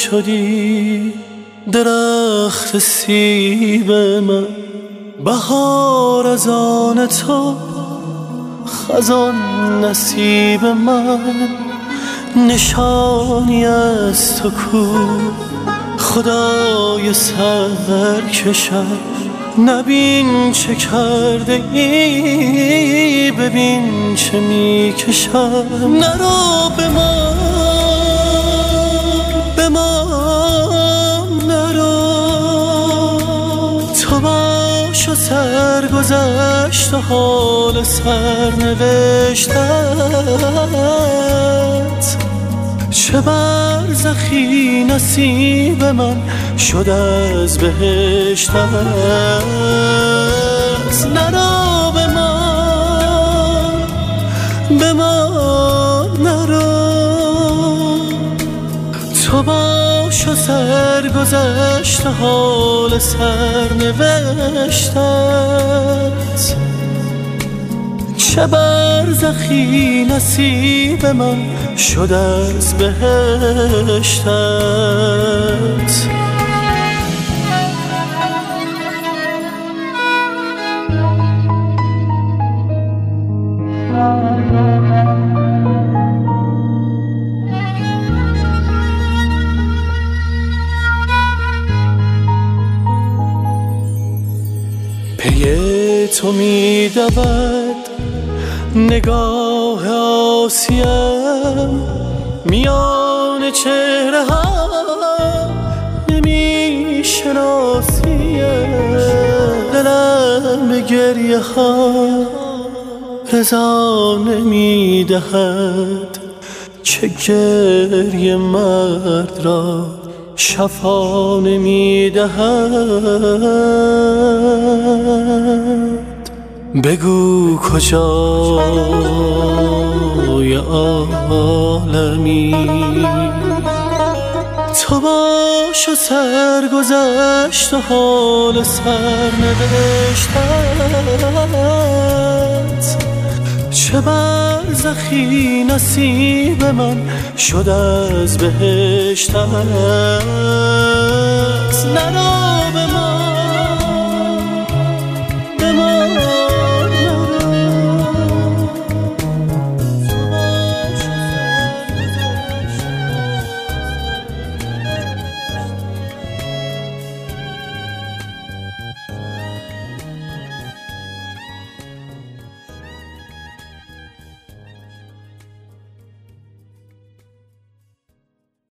شدی درخت سیب من، بهار از آن تو خزان نصیب من. نشانی از تو کو خدای سرکشم، نبین چه کرده ای ببین چه می کشم. نرو به ما نرو، تو باش و سرگذشت و حال سرنوشتت. چه برزخی نصیب من شد از بهشتت. نرو به ما نرو، تو باش و سرگذشت حال سرنوشتت. چه برزخی نصیب من شد از بهشتت. پی تو می دود نگاه آسیم، میان چهره ها نمی شناسیم. دلم به گریه ها رضا نمی دهد، چه گریه مرد را شفا نمی دهد. بگو کجای عالمی، تو باش و سرگذشت و حال سرنوشتت. چه برزخی نصیب من شد از بهشتت. نرو به ما